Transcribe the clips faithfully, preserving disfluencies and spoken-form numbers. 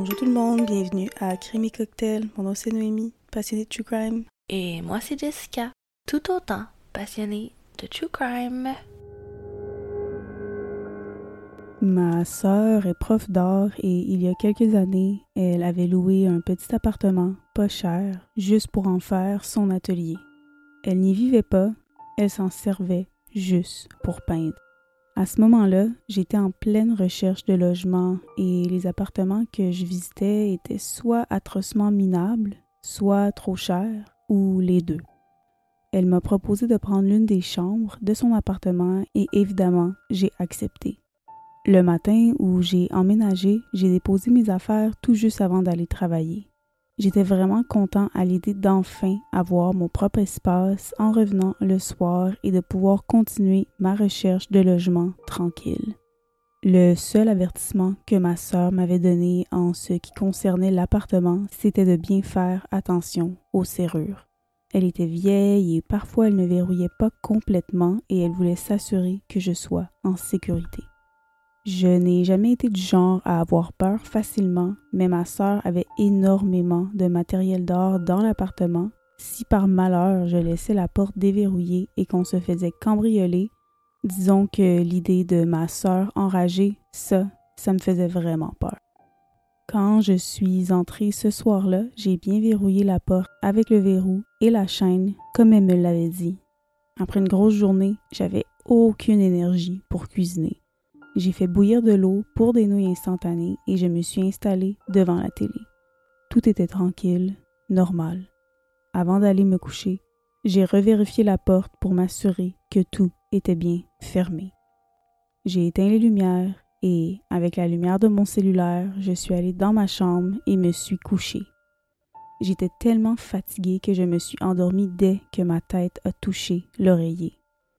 Bonjour tout le monde, bienvenue à Crime et Cocktail. Mon nom c'est Noémie, passionnée de True Crime. Et moi c'est Jessica, tout autant passionnée de True Crime. Ma sœur est prof d'art et il y a quelques années, elle avait loué un petit appartement, pas cher, juste pour en faire son atelier. Elle n'y vivait pas, elle s'en servait juste pour peindre. À ce moment-là, j'étais en pleine recherche de logement et les appartements que je visitais étaient soit atrocement minables, soit trop chers, ou les deux. Elle m'a proposé de prendre l'une des chambres de son appartement et évidemment, j'ai accepté. Le matin où j'ai emménagé, j'ai déposé mes affaires tout juste avant d'aller travailler. J'étais vraiment content à l'idée d'enfin avoir mon propre espace en revenant le soir et de pouvoir continuer ma recherche de logement tranquille. Le seul avertissement que ma sœur m'avait donné en ce qui concernait l'appartement, c'était de bien faire attention aux serrures. Elle était vieille et parfois elle ne verrouillait pas complètement et elle voulait s'assurer que je sois en sécurité. Je n'ai jamais été du genre à avoir peur facilement, mais ma sœur avait énormément de matériel d'art dans l'appartement. Si par malheur je laissais la porte déverrouillée et qu'on se faisait cambrioler, disons que l'idée de ma sœur enragée, ça, ça me faisait vraiment peur. Quand je suis entrée ce soir-là, j'ai bien verrouillé la porte avec le verrou et la chaîne, comme elle me l'avait dit. Après une grosse journée, j'avais aucune énergie pour cuisiner. J'ai fait bouillir de l'eau pour des nouilles instantanées et je me suis installée devant la télé. Tout était tranquille, normal. Avant d'aller me coucher, j'ai revérifié la porte pour m'assurer que tout était bien fermé. J'ai éteint les lumières et, avec la lumière de mon cellulaire, je suis allée dans ma chambre et me suis couchée. J'étais tellement fatiguée que je me suis endormie dès que ma tête a touché l'oreiller.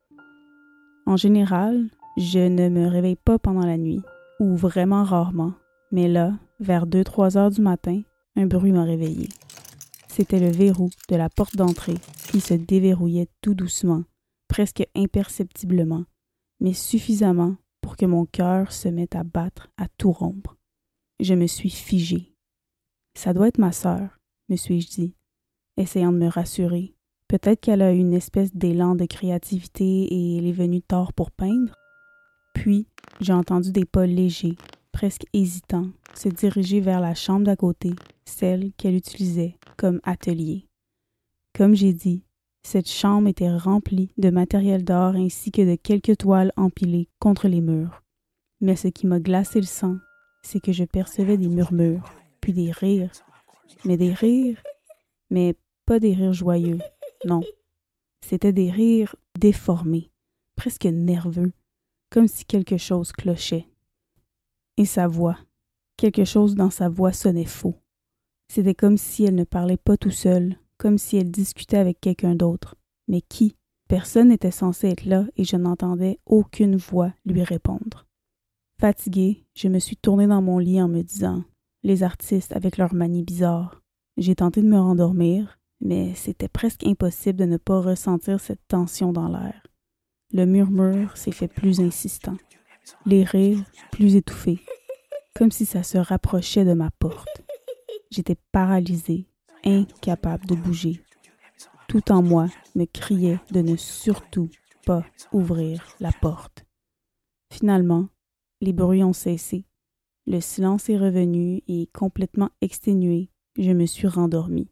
En général, je ne me réveille pas pendant la nuit, ou vraiment rarement, mais là, vers deux trois heures du matin, un bruit m'a réveillée. C'était le verrou de la porte d'entrée qui se déverrouillait tout doucement, presque imperceptiblement, mais suffisamment pour que mon cœur se mette à battre à tout rompre. Je me suis figée. Ça doit être ma sœur, me suis-je dit, essayant de me rassurer. Peut-être qu'elle a une espèce d'élan de créativité et elle est venue tard pour peindre. Puis, j'ai entendu des pas légers, presque hésitants, se diriger vers la chambre d'à côté, celle qu'elle utilisait comme atelier. Comme j'ai dit, cette chambre était remplie de matériel d'art ainsi que de quelques toiles empilées contre les murs. Mais ce qui m'a glacé le sang, c'est que je percevais des murmures, puis des rires. Mais des rires, mais pas des rires joyeux, non. C'était des rires déformés, presque nerveux, comme si quelque chose clochait. Et sa voix, quelque chose dans sa voix sonnait faux. C'était comme si elle ne parlait pas tout seule, comme si elle discutait avec quelqu'un d'autre. Mais qui? Personne n'était censé être là et je n'entendais aucune voix lui répondre. Fatiguée, je me suis tournée dans mon lit en me disant « Les artistes avec leurs manies bizarres ». J'ai tenté de me rendormir, mais c'était presque impossible de ne pas ressentir cette tension dans l'air. Le murmure s'est fait plus insistant, les rires plus étouffés, comme si ça se rapprochait de ma porte. J'étais paralysée, incapable de bouger. Tout en moi me criait de ne surtout pas ouvrir la porte. Finalement, les bruits ont cessé. Le silence est revenu et, complètement exténuée, je me suis rendormie.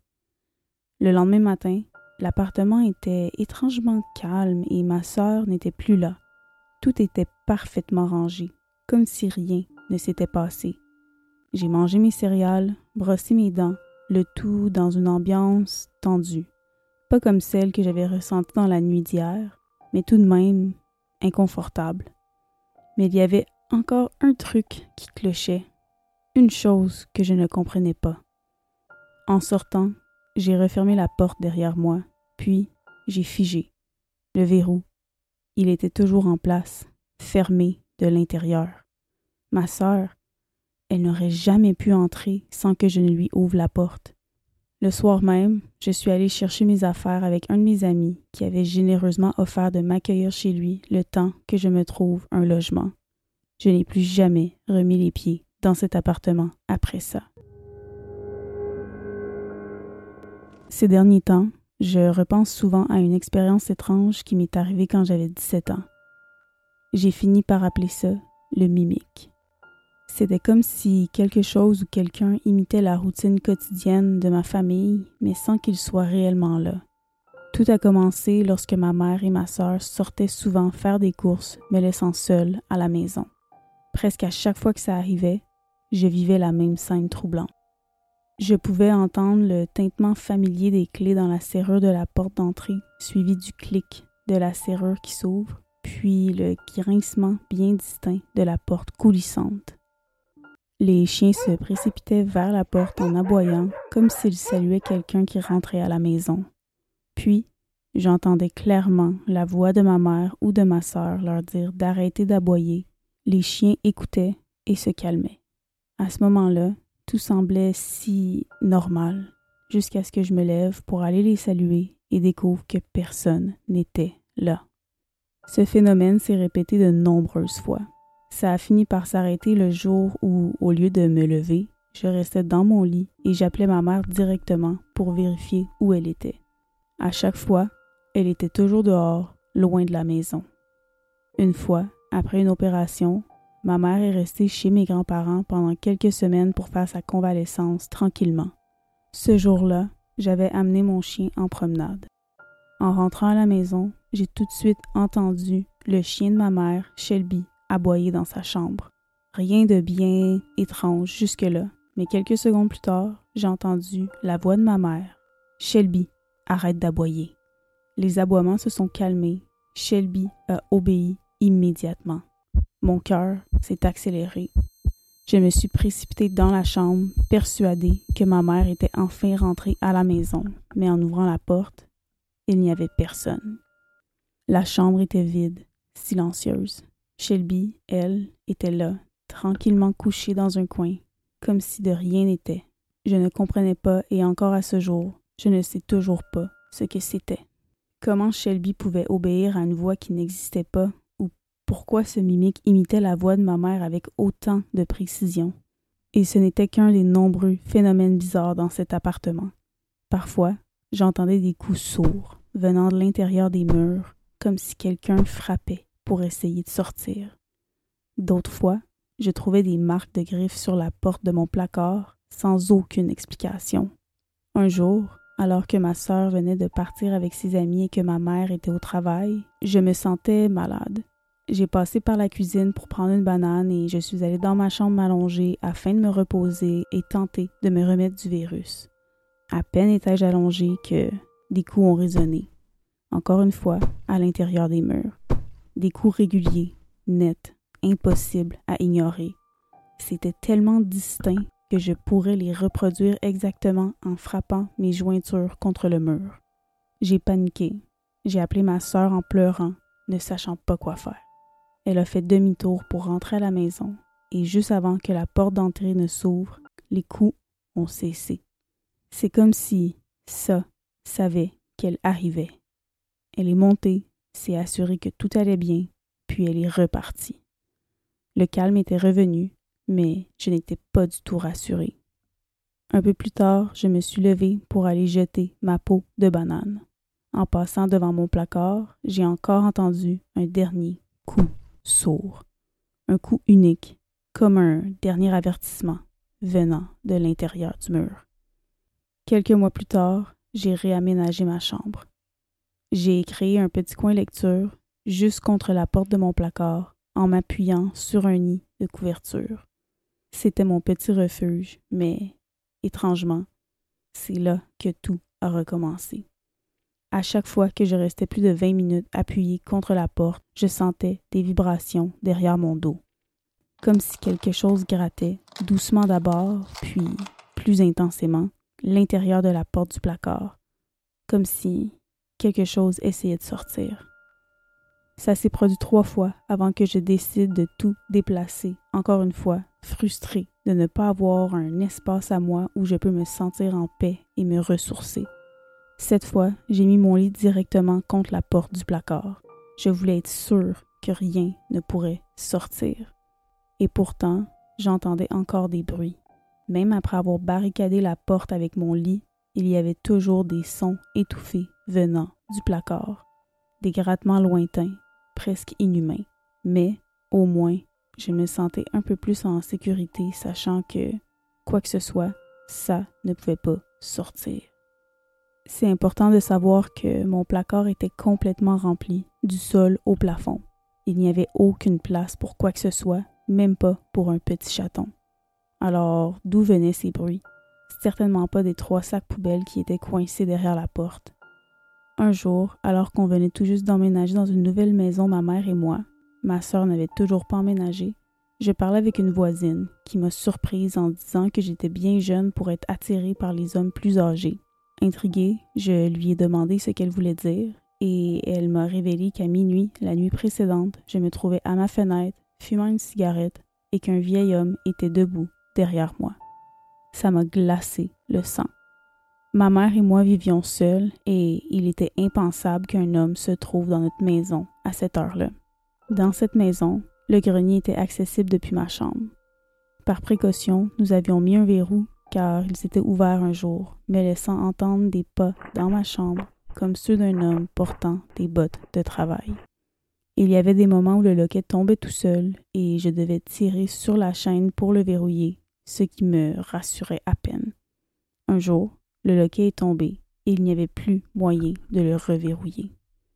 Le lendemain matin, l'appartement était étrangement calme et ma sœur n'était plus là. Tout était parfaitement rangé, comme si rien ne s'était passé. J'ai mangé mes céréales, brossé mes dents, le tout dans une ambiance tendue. Pas comme celle que j'avais ressentie dans la nuit d'hier, mais tout de même inconfortable. Mais il y avait encore un truc qui clochait, une chose que je ne comprenais pas. En sortant, j'ai refermé la porte derrière moi, puis j'ai figé. Le verrou, il était toujours en place, fermé de l'intérieur. Ma sœur, elle n'aurait jamais pu entrer sans que je ne lui ouvre la porte. Le soir même, je suis allée chercher mes affaires avec un de mes amis qui avait généreusement offert de m'accueillir chez lui le temps que je me trouve un logement. Je n'ai plus jamais remis les pieds dans cet appartement après ça. Ces derniers temps, je repense souvent à une expérience étrange qui m'est arrivée quand j'avais dix-sept ans. J'ai fini par appeler ça le mimique. C'était comme si quelque chose ou quelqu'un imitait la routine quotidienne de ma famille, mais sans qu'il soit réellement là. Tout a commencé lorsque ma mère et ma sœur sortaient souvent faire des courses, me laissant seule à la maison. Presque à chaque fois que ça arrivait, je vivais la même scène troublante. Je pouvais entendre le tintement familier des clés dans la serrure de la porte d'entrée, suivi du clic de la serrure qui s'ouvre, puis le grincement bien distinct de la porte coulissante. Les chiens se précipitaient vers la porte en aboyant, comme s'ils saluaient quelqu'un qui rentrait à la maison. Puis, j'entendais clairement la voix de ma mère ou de ma sœur leur dire d'arrêter d'aboyer. Les chiens écoutaient et se calmaient. À ce moment-là, tout semblait si normal, jusqu'à ce que je me lève pour aller les saluer et découvre que personne n'était là. Ce phénomène s'est répété de nombreuses fois. Ça a fini par s'arrêter le jour où, au lieu de me lever, je restais dans mon lit et j'appelais ma mère directement pour vérifier où elle était. À chaque fois, elle était toujours dehors, loin de la maison. Une fois, après une opération, ma mère est restée chez mes grands-parents pendant quelques semaines pour faire sa convalescence tranquillement. Ce jour-là, j'avais amené mon chien en promenade. En rentrant à la maison, j'ai tout de suite entendu le chien de ma mère, Shelby, aboyer dans sa chambre. Rien de bien étrange jusque-là, mais quelques secondes plus tard, j'ai entendu la voix de ma mère. « Shelby, arrête d'aboyer. » Les aboiements se sont calmés. Shelby a obéi immédiatement. Mon cœur s'est accéléré. Je me suis précipitée dans la chambre, persuadée que ma mère était enfin rentrée à la maison. Mais en ouvrant la porte, il n'y avait personne. La chambre était vide, silencieuse. Shelby, elle, était là, tranquillement couchée dans un coin, comme si de rien n'était. Je ne comprenais pas et encore à ce jour, je ne sais toujours pas ce que c'était. Comment Shelby pouvait obéir à une voix qui n'existait pas ou pourquoi ce mimique imitait la voix de ma mère avec autant de précision. Et ce n'était qu'un des nombreux phénomènes bizarres dans cet appartement. Parfois, j'entendais des coups sourds venant de l'intérieur des murs, comme si quelqu'un frappait pour essayer de sortir. D'autres fois, je trouvais des marques de griffes sur la porte de mon placard sans aucune explication. Un jour, alors que ma sœur venait de partir avec ses amis et que ma mère était au travail, je me sentais malade. J'ai passé par la cuisine pour prendre une banane et je suis allée dans ma chambre m'allonger afin de me reposer et tenter de me remettre du virus. À peine étais-je allongée que des coups ont résonné. Encore une fois, à l'intérieur des murs. Des coups réguliers, nets, impossibles à ignorer. C'était tellement distinct que je pourrais les reproduire exactement en frappant mes jointures contre le mur. J'ai paniqué. J'ai appelé ma sœur en pleurant, ne sachant pas quoi faire. Elle a fait demi-tour pour rentrer à la maison et juste avant que la porte d'entrée ne s'ouvre, les coups ont cessé. C'est comme si ça savait qu'elle arrivait. Elle est montée, s'est assurée que tout allait bien, puis elle est repartie. Le calme était revenu, mais je n'étais pas du tout rassurée. Un peu plus tard, je me suis levée pour aller jeter ma peau de banane. En passant devant mon placard, j'ai encore entendu un dernier coup sourd. Un coup unique, comme un dernier avertissement venant de l'intérieur du mur. Quelques mois plus tard, j'ai réaménagé ma chambre. J'ai créé un petit coin lecture juste contre la porte de mon placard en m'appuyant sur un nid de couverture. C'était mon petit refuge, mais, étrangement, c'est là que tout a recommencé. À chaque fois que je restais plus de vingt minutes appuyée contre la porte, je sentais des vibrations derrière mon dos. Comme si quelque chose grattait, doucement d'abord, puis, plus intensément, l'intérieur de la porte du placard. Comme si quelque chose essayait de sortir. Ça s'est produit trois fois avant que je décide de tout déplacer, encore une fois, frustrée de ne pas avoir un espace à moi où je peux me sentir en paix et me ressourcer. Cette fois, j'ai mis mon lit directement contre la porte du placard. Je voulais être sûre que rien ne pourrait sortir. Et pourtant, j'entendais encore des bruits. Même après avoir barricadé la porte avec mon lit, il y avait toujours des sons étouffés venant du placard, des grattements lointains, presque inhumains. Mais, au moins, je me sentais un peu plus en sécurité, sachant que, quoi que ce soit, ça ne pouvait pas sortir. C'est important de savoir que mon placard était complètement rempli, du sol au plafond. Il n'y avait aucune place pour quoi que ce soit, même pas pour un petit chaton. Alors, d'où venaient ces bruits? Certainement pas des trois sacs poubelles qui étaient coincés derrière la porte. Un jour, alors qu'on venait tout juste d'emménager dans une nouvelle maison, ma mère et moi, ma sœur n'avait toujours pas emménagé, je parlais avec une voisine qui m'a surprise en disant que j'étais bien jeune pour être attirée par les hommes plus âgés. Intriguée, je lui ai demandé ce qu'elle voulait dire et elle m'a révélé qu'à minuit, la nuit précédente, je me trouvais à ma fenêtre, fumant une cigarette et qu'un vieil homme était debout derrière moi. Ça m'a glacé le sang. Ma mère et moi vivions seuls et il était impensable qu'un homme se trouve dans notre maison à cette heure-là. Dans cette maison, le grenier était accessible depuis ma chambre. Par précaution, nous avions mis un verrou car il s'était ouvert un jour, me laissant entendre des pas dans ma chambre comme ceux d'un homme portant des bottes de travail. Il y avait des moments où le loquet tombait tout seul et je devais tirer sur la chaîne pour le verrouiller, ce qui me rassurait à peine. Un jour, le loquet est tombé et il n'y avait plus moyen de le reverrouiller.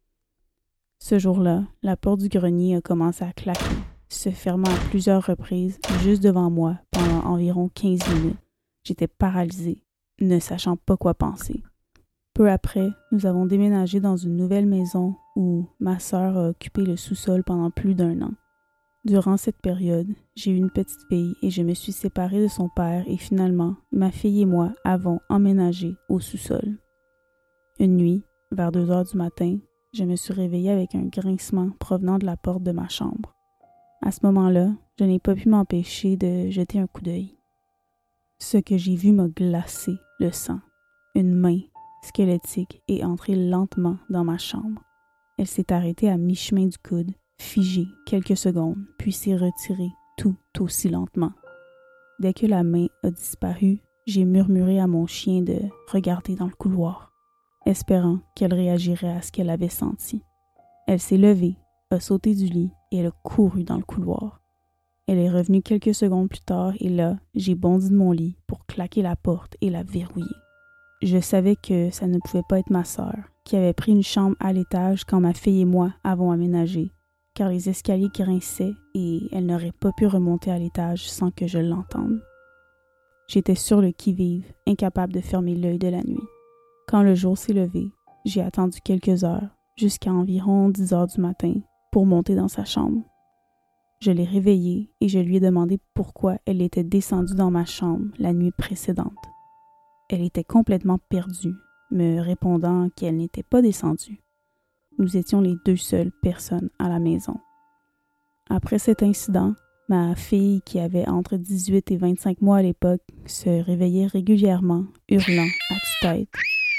Ce jour-là, la porte du grenier a commencé à claquer, se fermant à plusieurs reprises juste devant moi pendant environ quinze minutes. J'étais paralysée, ne sachant pas quoi penser. Peu après, nous avons déménagé dans une nouvelle maison où ma sœur a occupé le sous-sol pendant plus d'un an. Durant cette période, j'ai eu une petite fille et je me suis séparée de son père et finalement, ma fille et moi avons emménagé au sous-sol. Une nuit, vers deux heures du matin, je me suis réveillée avec un grincement provenant de la porte de ma chambre. À ce moment-là, je n'ai pas pu m'empêcher de jeter un coup d'œil. Ce que j'ai vu m'a glacé le sang. Une main squelettique est entrée lentement dans ma chambre. Elle s'est arrêtée à mi-chemin du coude, figée quelques secondes, puis s'est retirée tout aussi lentement. Dès que la main a disparu, j'ai murmuré à mon chien de regarder dans le couloir, espérant qu'elle réagirait à ce qu'elle avait senti. Elle s'est levée, a sauté du lit et elle a couru dans le couloir. Elle est revenue quelques secondes plus tard et là, j'ai bondi de mon lit pour claquer la porte et la verrouiller. Je savais que ça ne pouvait pas être ma sœur, qui avait pris une chambre à l'étage quand ma fille et moi avons aménagé, car les escaliers grinçaient et elle n'aurait pas pu remonter à l'étage sans que je l'entende. J'étais sur le qui-vive, incapable de fermer l'œil de la nuit. Quand le jour s'est levé, j'ai attendu quelques heures, jusqu'à environ dix heures du matin, pour monter dans sa chambre. Je l'ai réveillée et je lui ai demandé pourquoi elle était descendue dans ma chambre la nuit précédente. Elle était complètement perdue, me répondant qu'elle n'était pas descendue. Nous étions les deux seules personnes à la maison. Après cet incident, ma fille, qui avait entre dix-huit et vingt-cinq mois à l'époque, se réveillait régulièrement, hurlant à tue-tête.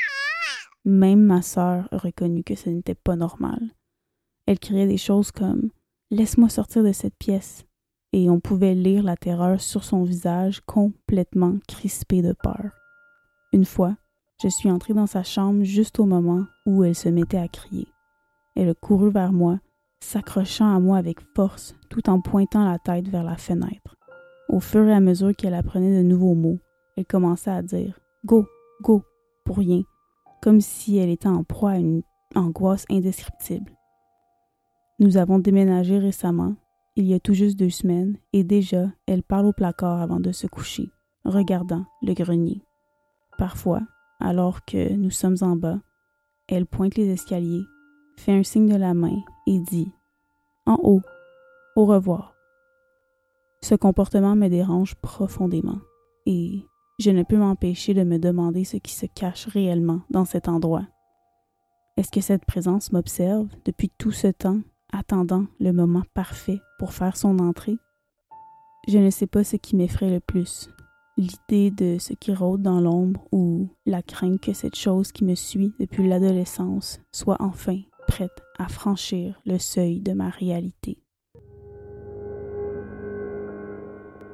Même ma sœur a reconnu que ce n'était pas normal. Elle criait des choses comme « Laisse-moi sortir de cette pièce » et on pouvait lire la terreur sur son visage complètement crispé de peur. Une fois, je suis entrée dans sa chambre juste au moment où elle se mettait à crier. Elle a couru vers moi, s'accrochant à moi avec force tout en pointant la tête vers la fenêtre. Au fur et à mesure qu'elle apprenait de nouveaux mots, elle commençait à dire « Go, go » pour rien, comme si elle était en proie à une angoisse indescriptible. Nous avons déménagé récemment, il y a tout juste deux semaines, et déjà, elle parle au placard avant de se coucher, regardant le grenier. Parfois, alors que nous sommes en bas, elle pointe les escaliers, fait un signe de la main et dit « En haut, au revoir ». Ce comportement me dérange profondément et je ne peux m'empêcher de me demander ce qui se cache réellement dans cet endroit. Est-ce que cette présence m'observe depuis tout ce temps, attendant le moment parfait pour faire son entrée? Je ne sais pas ce qui m'effraie le plus, l'idée de ce qui rôde dans l'ombre ou la crainte que cette chose qui me suit depuis l'adolescence soit enfin prête à franchir le seuil de ma réalité.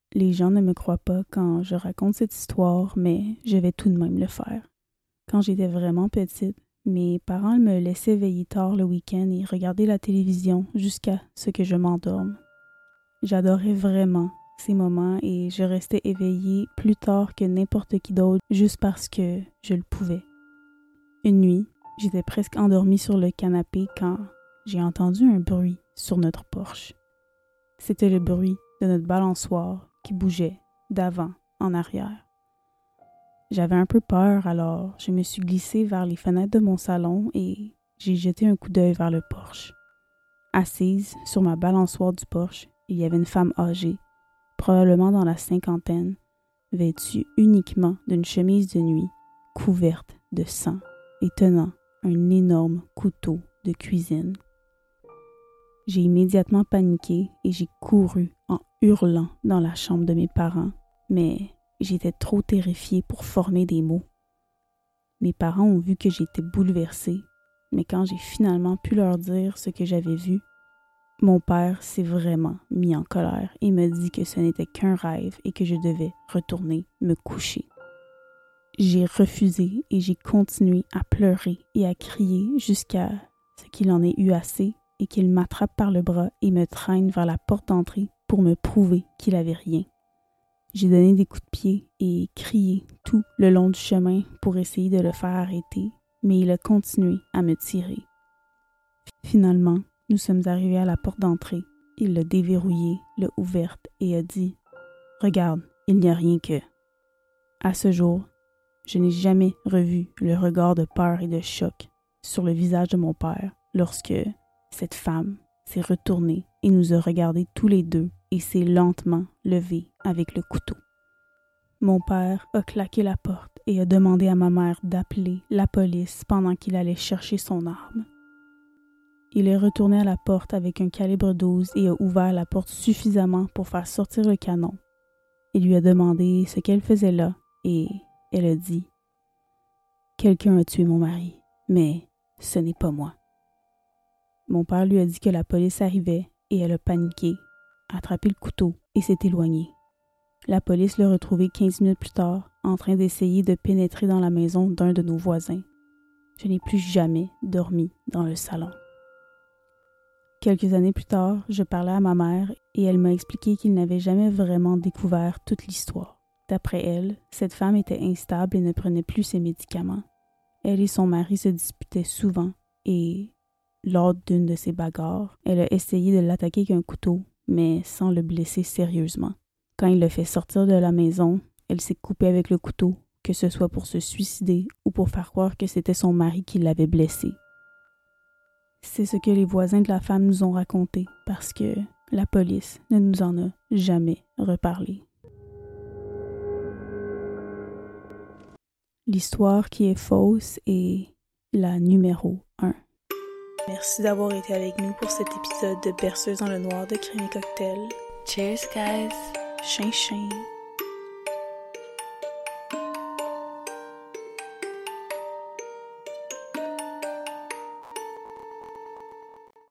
Les gens ne me croient pas quand je raconte cette histoire, mais je vais tout de même le faire. Quand j'étais vraiment petite, mes parents me laissaient veiller tard le week-end et regarder la télévision jusqu'à ce que je m'endorme. J'adorais vraiment ces moments et je restais éveillée plus tard que n'importe qui d'autre juste parce que je le pouvais. Une nuit, j'étais presque endormie sur le canapé quand j'ai entendu un bruit sur notre porche. C'était le bruit de notre balançoire qui bougeait d'avant en arrière. J'avais un peu peur, alors je me suis glissée vers les fenêtres de mon salon et j'ai jeté un coup d'œil vers le porche. Assise sur ma balançoire du porche, il y avait une femme âgée, probablement dans la cinquantaine, vêtue uniquement d'une chemise de nuit, couverte de sang et tenant un énorme couteau de cuisine. J'ai immédiatement paniqué et j'ai couru en hurlant dans la chambre de mes parents, mais j'étais trop terrifiée pour former des mots. Mes parents ont vu que j'étais bouleversée, mais quand j'ai finalement pu leur dire ce que j'avais vu, mon père s'est vraiment mis en colère et me dit que ce n'était qu'un rêve et que je devais retourner me coucher. J'ai refusé et j'ai continué à pleurer et à crier jusqu'à ce qu'il en ait eu assez et qu'il m'attrape par le bras et me traîne vers la porte d'entrée pour me prouver qu'il avait rien. J'ai donné des coups de pied et crié tout le long du chemin pour essayer de le faire arrêter, mais il a continué à me tirer. Finalement, nous sommes arrivés à la porte d'entrée. Il l'a déverrouillée, l'a ouverte et a dit « Regarde, il n'y a rien que... » À ce jour, je n'ai jamais revu le regard de peur et de choc sur le visage de mon père lorsque cette femme s'est retournée et nous a regardés tous les deux et s'est lentement levée avec le couteau. Mon père a claqué la porte et a demandé à ma mère d'appeler la police pendant qu'il allait chercher son arme. Il est retourné à la porte avec un calibre douze et a ouvert la porte suffisamment pour faire sortir le canon. Il lui a demandé ce qu'elle faisait là et elle a dit « Quelqu'un a tué mon mari, mais ce n'est pas moi. » Mon père lui a dit que la police arrivait et elle a paniqué, a attrapé le couteau et s'est éloignée. La police l'a retrouvé quinze minutes plus tard en train d'essayer de pénétrer dans la maison d'un de nos voisins. Je n'ai plus jamais dormi dans le salon. Quelques années plus tard, je parlais à ma mère et elle m'a expliqué qu'il n'avait jamais vraiment découvert toute l'histoire. D'après elle, cette femme était instable et ne prenait plus ses médicaments. Elle et son mari se disputaient souvent et, lors d'une de ces bagarres, elle a essayé de l'attaquer avec un couteau, mais sans le blesser sérieusement. Quand il l'a fait sortir de la maison, elle s'est coupée avec le couteau, que ce soit pour se suicider ou pour faire croire que c'était son mari qui l'avait blessée. C'est ce que les voisins de la femme nous ont raconté parce que la police ne nous en a jamais reparlé. L'histoire qui est fausse est la numéro un. Merci d'avoir été avec nous pour cet épisode de Berceuse dans le noir de Crème et Cocktail. Cheers, guys! Chin chin!